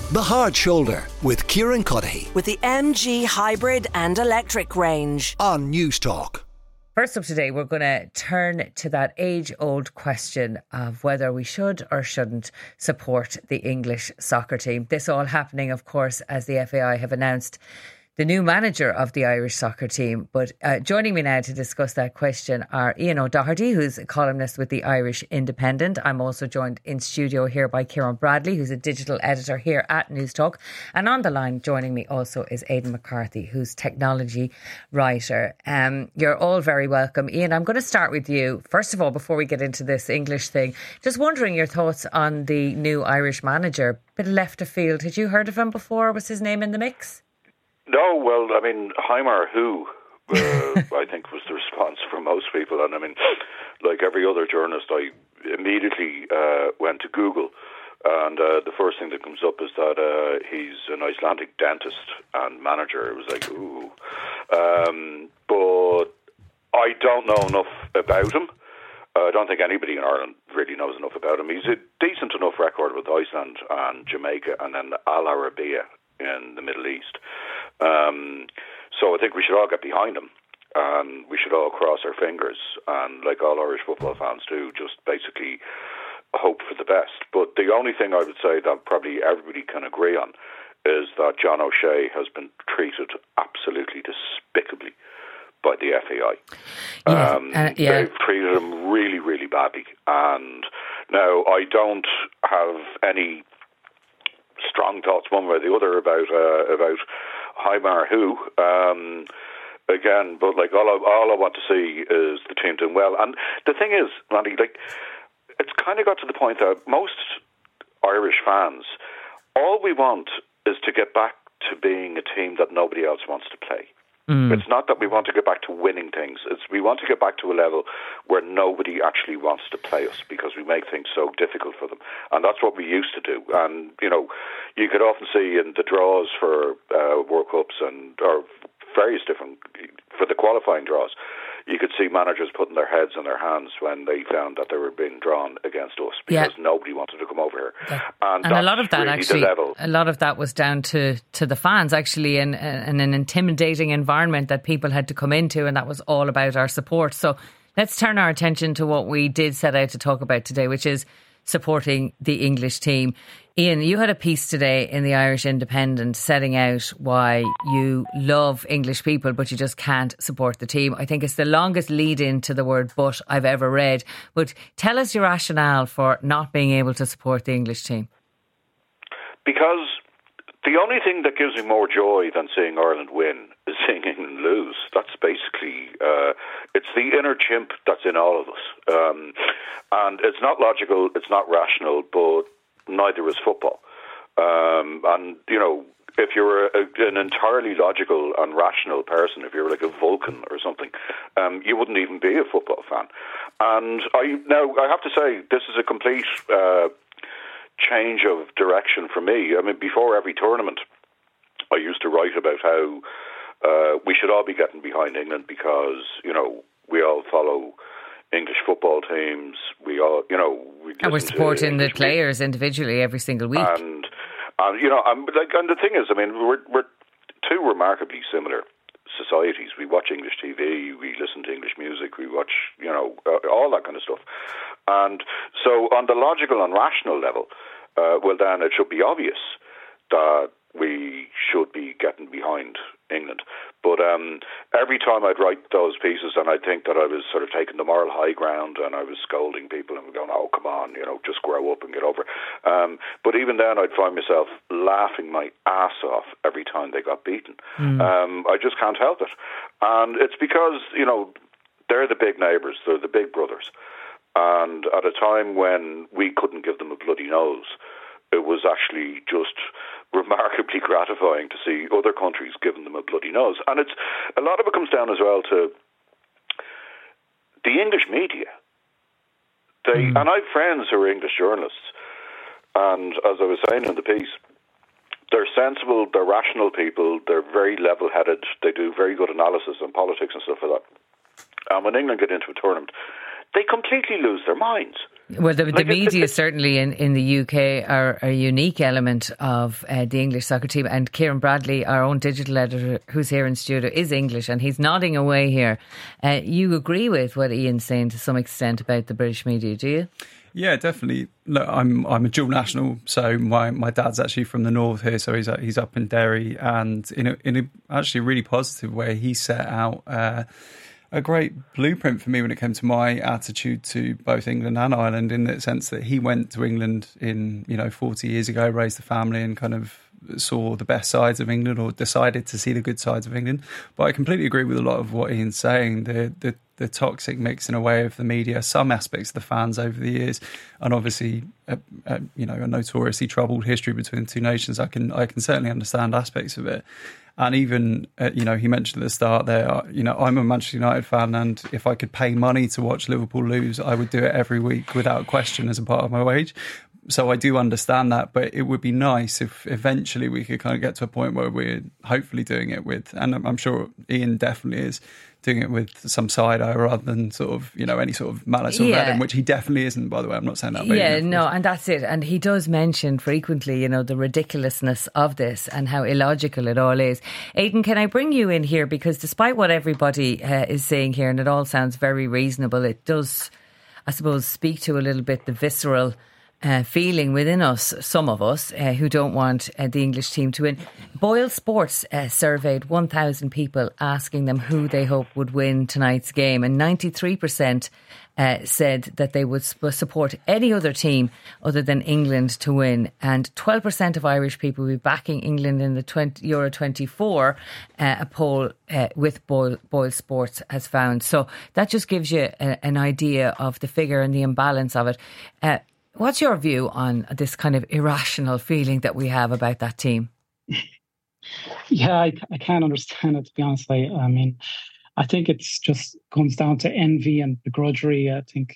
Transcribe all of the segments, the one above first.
The Hard Shoulder with Kieran Cuddihy with the MG hybrid and electric range on News Talk. First up today, we're going to turn to that age-old question of whether we should or shouldn't support the English soccer team. This all happening, of course, as the FAI have announced the new manager of the Irish soccer team. But joining me now to discuss that question are Ian O'Doherty, who's a columnist with the Irish Independent. I'm also joined in studio here by Kieran Bradley, who's a digital editor here at News Talk. And on the line joining me also is Aidan McCarthy, who's technology writer. You're all very welcome. Ian, I'm going to start with you. First of all, before we get into this English thing, just wondering your thoughts on the new Irish manager. Bit left of field. Had you heard of him before? Was his name in the mix? No, well, I mean, Heimar who, I think was the response from most people. And I mean, like every other journalist, I immediately went to Google. And the first thing that comes up is that he's an Icelandic dentist and manager. It was like, ooh. But I don't know enough about him. I don't think anybody in Ireland really knows enough about him. He's a decent enough record with Iceland and Jamaica and then Al Arabiya in the Middle East. So I think we should all get behind him and we should all cross our fingers and, like all Irish football fans do, just basically hope for the best. But the only thing I would say that probably everybody can agree on is that John O'Shea has been treated absolutely despicably by the FAI. They've treated him really, really badly. And now I don't have any strong thoughts one way or the other about Heimar who again, but like all I want to see is the team doing well. And the thing is, Randy, like it's kind of got to the point that most Irish fans, all we want is to get back to being a team that nobody else wants to play. It's not that we want to get back to winning things. It's we want to get back to a level where nobody actually wants to play us because we make things so difficult for them. And that's what we used to do. And, you know, you could often see in the draws for World Cups or various different, for the qualifying draws, you could see managers putting their heads in their hands when they found that they were being drawn against us because nobody wanted to come over here. Yeah. And a lot of that really actually, a lot of that was down to the fans actually, in an intimidating environment that people had to come into, and that was all about our support. So let's turn our attention to what we did set out to talk about today, which is supporting the English team. Ian, you had a piece today in the Irish Independent setting out why you love English people, but you just can't support the team. I think it's the longest lead in to the word "but" I've ever read. But tell us your rationale for not being able to support the English team. Because the only thing that gives me more joy than seeing Ireland win is seeing England lose. That's basically, it's the inner chimp that's in all of us. And it's not logical, it's not rational, but neither is football. And, you know, if you're an entirely logical and rational person, if you're like a Vulcan or something, you wouldn't even be a football fan. And I have to say, this is a complete change of direction for me. I mean, before every tournament, I used to write about how we should all be getting behind England because, you know, we all follow English football teams. We all, you know, and we're supporting the players individually every single week. And you know, and the thing is, I mean, we're two remarkably similar societies. We watch English TV, we listen to English music, we watch, you know, all that kind of stuff. And so, on the logical and rational level, well, then it should be obvious that we should be getting behind England. But every time I'd write those pieces and I'd think that I was sort of taking the moral high ground and I was scolding people and going, oh, come on, you know, just grow up and get over. But even then I'd find myself laughing my ass off every time they got beaten. I just can't help it. And it's because, you know, they're the big neighbours, they're the big brothers. And at a time when we couldn't give them a bloody nose, it was actually just remarkably gratifying to see other countries giving them a bloody nose. And it's a lot of it comes down as well to the English media. And I have friends who are English journalists, and as I was saying in the piece, they're sensible, they're rational people, they're very level-headed, they do very good analysis on politics and stuff like that. And when England get into a tournament, they completely lose their minds. Well, the media certainly in the UK are a unique element of the English soccer team. And Kieran Bradley, our own digital editor who's here in studio, is English, and he's nodding away here. You agree with what Ian's saying to some extent about the British media, do you? Yeah, definitely. Look, I'm a dual national, so my dad's actually from the north here, so he's up in Derry, and in a actually really positive way, he set out a great blueprint for me when it came to my attitude to both England and Ireland, in the sense that he went to England 40 years ago, raised a family, and kind of saw the best sides of England, or decided to see the good sides of England. But I completely agree with a lot of what Ian's saying. The toxic mix in a way of the media, some aspects of the fans over the years, and obviously a notoriously troubled history between the two nations. I can certainly understand aspects of it. And even, he mentioned at the start there, I'm a Manchester United fan, and if I could pay money to watch Liverpool lose, I would do it every week without question as a part of my wage. So I do understand that, but it would be nice if eventually we could kind of get to a point where we're hopefully doing it with, and I'm sure Ian definitely is, doing it with some side eye rather than sort of, any sort of malice or venom, which he definitely isn't, by the way. I'm not saying that. And that's it. And he does mention frequently, the ridiculousness of this and how illogical it all is. Aidan, can I bring you in here? Because despite what everybody is saying here, and it all sounds very reasonable, it does, I suppose, speak to a little bit the visceral feeling within us, some of us, who don't want the English team to win. Boyle Sports surveyed 1,000 people asking them who they hope would win tonight's game, and 93% said that they would support any other team other than England to win, and 12% of Irish people will be backing England in the Euro 24, a poll with Boyle Sports has found. So that just gives you an idea of the figure and the imbalance of it. What's your view on this kind of irrational feeling that we have about that team? Yeah, I can't understand it, to be honest. I mean, I think it's just comes down to envy and begrudgery. I think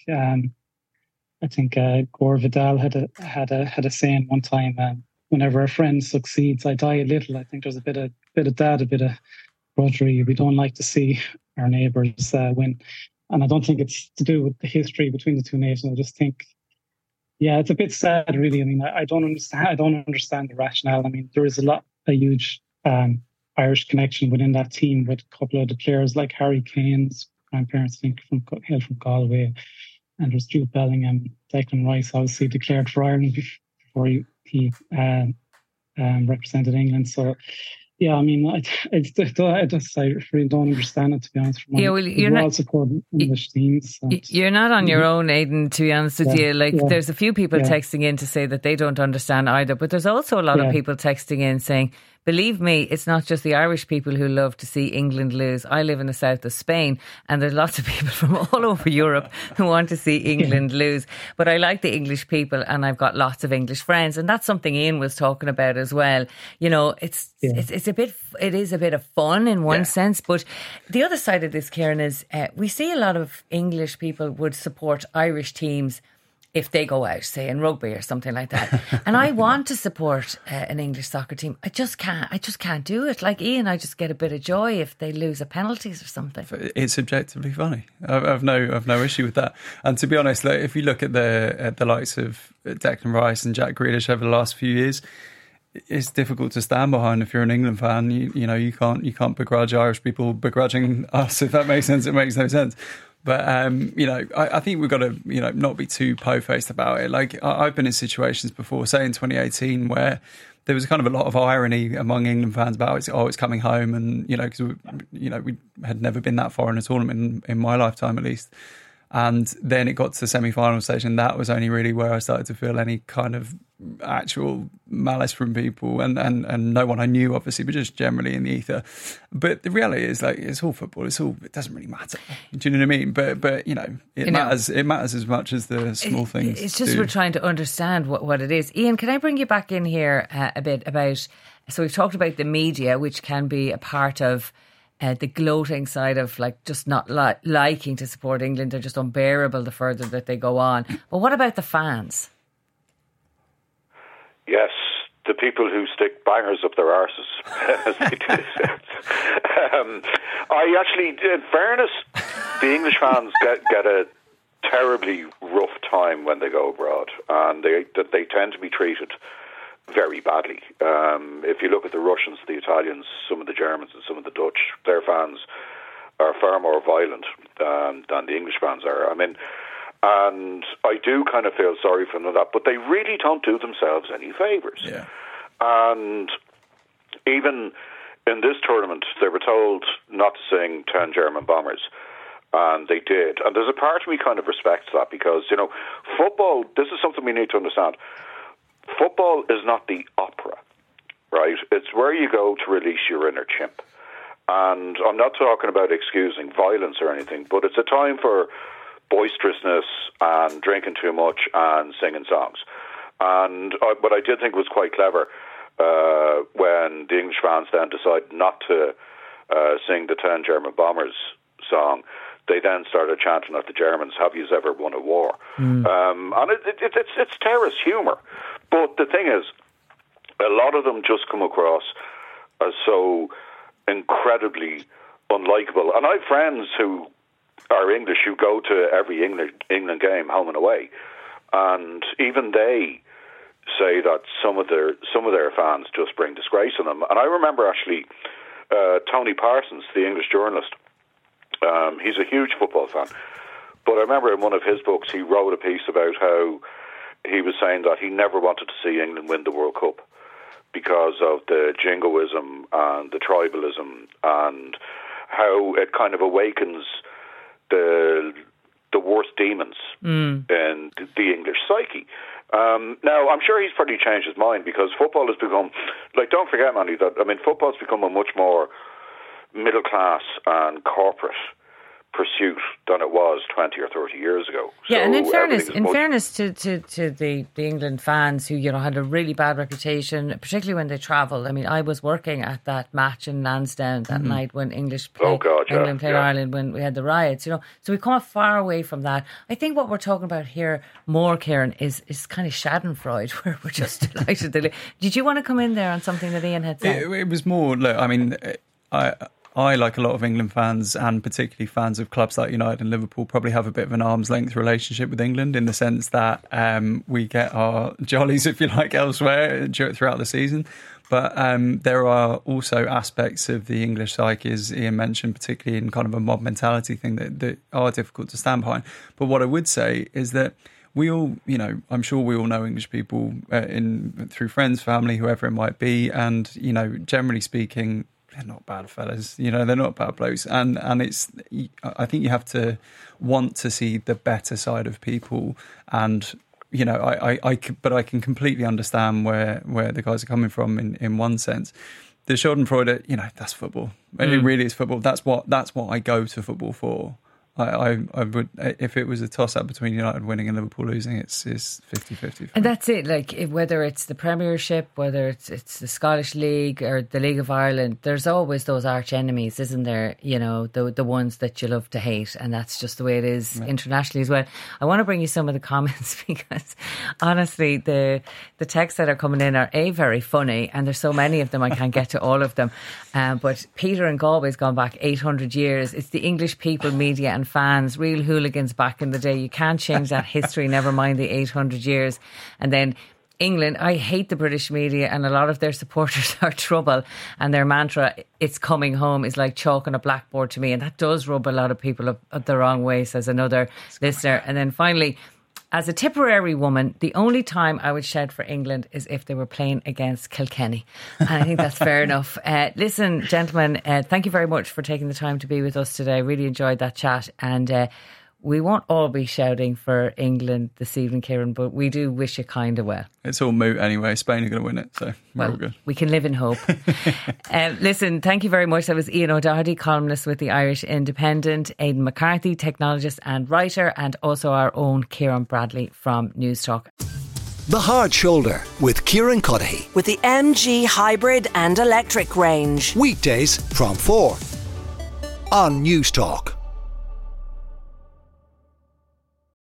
Gore Vidal had a saying one time: "Whenever a friend succeeds, I die a little." I think there's a bit of that, a bit of begrudgery. We don't like to see our neighbours win, and I don't think it's to do with the history between the two nations. I just think. Yeah, it's a bit sad, really. I mean, I don't understand the rationale. I mean, there is a huge Irish connection within that team with a couple of the players, like Harry Kane's grandparents, I think, hail from Galway, and there's Jude Bellingham, Declan Rice, obviously declared for Ireland before he represented England. So. Yeah, I mean, I really don't understand it, to be honest. You're not supporting English teams. You're not on your own, Aidan, to be honest with you. There's a few people texting in to say that they don't understand either, but there's also a lot of people texting in saying, believe me, it's not just the Irish people who love to see England lose. I live in the south of Spain, and there's lots of people from all over Europe who want to see England lose. But I like the English people, and I've got lots of English friends, and that's something Ian was talking about as well. It is a bit of fun in one sense, but the other side of this, Kieran, is we see a lot of English people would support Irish teams if they go out, say in rugby or something like that. And I want to support an English soccer team. I just can't do it. Like Ian, I just get a bit of joy if they lose a penalties or something. It's objectively funny. I've no issue with that. And to be honest, if you look at the likes of Declan Rice and Jack Grealish over the last few years, it's difficult to stand behind if you're an England fan. You can't begrudge Irish people begrudging us. If that makes sense, it makes no sense. But, I think we've got to, not be too po-faced about it. Like, I've been in situations before, say in 2018, where there was kind of a lot of irony among England fans about, it's coming home. And, because, we had never been that far in a tournament in my lifetime, at least. And then it got to the semi-final stage, and that was only really where I started to feel any kind of actual malice from people, and no one I knew, obviously, but just generally in the ether. But the reality is, it's all football. It doesn't really matter. Do you know what I mean? But it matters. It matters as much as the small things. It's just we're trying to understand what it is. Ian, can I bring you back in here a bit about? So we've talked about the media, which can be a part of. The gloating side of just not liking to support England. They're just unbearable the further that they go on. But what about the fans? Yes, the people who stick bangers up their arses, as they do. I actually, in fairness, the English fans get a terribly rough time when they go abroad, and they tend to be treated very badly. If you look at the Russians, the Italians, some of the Germans and some of the Dutch, their fans are far more violent than the English fans are. I mean, and I do kind of feel sorry for them for that, but they really don't do themselves any favours. Yeah. And even in this tournament, they were told not to sing 10 German Bombers, and they did. And there's a part of me kind of respects that, because, you know, football, this is something we need to understand. Football is not the opera, right? It's where you go to release your inner chimp. And I'm not talking about excusing violence or anything, but it's a time for boisterousness and drinking too much and singing songs. And what I did think was quite clever, when the English fans then decided not to sing the 10 German Bombers song, they then started chanting at the Germans, "Have you ever won a war?" And it's terrorist humour. But the thing is, a lot of them just come across as so incredibly unlikable. And I have friends who are English who go to every England game, home and away, and even they say that some of their fans just bring disgrace on them. And I remember actually Tony Parsons, the English journalist. He's a huge football fan, but I remember in one of his books he wrote a piece about how he was saying that he never wanted to see England win the World Cup because of the jingoism and the tribalism, and how it kind of awakens the worst demons in the English psyche. Now, I'm sure he's probably changed his mind, because football has become, like, don't forget, Mandy, that, I mean, football's become a much more middle class and corporate pursuit than it was 20 or 30 years ago. Yeah, so and in fairness to the England fans who, you know, had a really bad reputation, particularly when they travelled. I mean, I was working at that match in Lansdowne that night when England played Ireland when we had the riots, you know. So we come far away from that. I think what we're talking about here more, Kieran, is kind of schadenfreude, where we're just delighted. Did you want to come in there on something that Ian had said? It was more, look, I mean, I, like a lot of England fans, and particularly fans of clubs like United and Liverpool, probably have a bit of an arm's length relationship with England, in the sense that we get our jollies, if you like, elsewhere throughout the season. But there are also aspects of the English psyche, as Ian mentioned, particularly in kind of a mob mentality thing, that are difficult to stand behind. But what I would say is that we all, you know, I'm sure we all know English people through friends, family, whoever it might be. And, you know, generally speaking, they're not bad fellas, you know, they're not bad blokes. And it's, I think you have to want to see the better side of people. And, you know, but I can completely understand where the guys are coming from in one sense. The Schadenfreude, you know, that's football. It really is football. That's what I go to football for. I would, if it was a toss-up between United winning and Liverpool losing, it's 50-50. And that's it, like, whether it's the Premiership, whether it's the Scottish League or the League of Ireland, there's always those arch enemies, isn't there? You know, the ones that you love to hate, and that's just the way it is internationally as well. I want to bring you some of the comments, because honestly, the texts that are coming in are very funny, and there's so many of them I can't get to all of them. But Peter in Galway's gone back 800 years. It's the English people, media and fans, real hooligans back in the day. You can't change that history, never mind the 800 years. And then England, I hate the British media, and a lot of their supporters are trouble, and their mantra, "It's coming home," is like chalk on a blackboard to me, and that does rub a lot of people up the wrong way, says another listener. And then finally, as a Tipperary woman, the only time I would shout for England is if they were playing against Kilkenny. And I think that's fair enough. Listen, gentlemen, thank you very much for taking the time to be with us today. Really enjoyed that chat. And we won't all be shouting for England this evening, Kieran, but we do wish you kind of well. It's all moot anyway. Spain are going to win it, so we're all good. We can live in hope. Listen, thank you very much. That was Ian O'Doherty, columnist with the Irish Independent, Aidan McCarthy, technologist and writer, and also our own Kieran Bradley from Newstalk. The Hard Shoulder with Kieran Cuddihy. With the MG Hybrid and Electric range. Weekdays from 4 on Newstalk.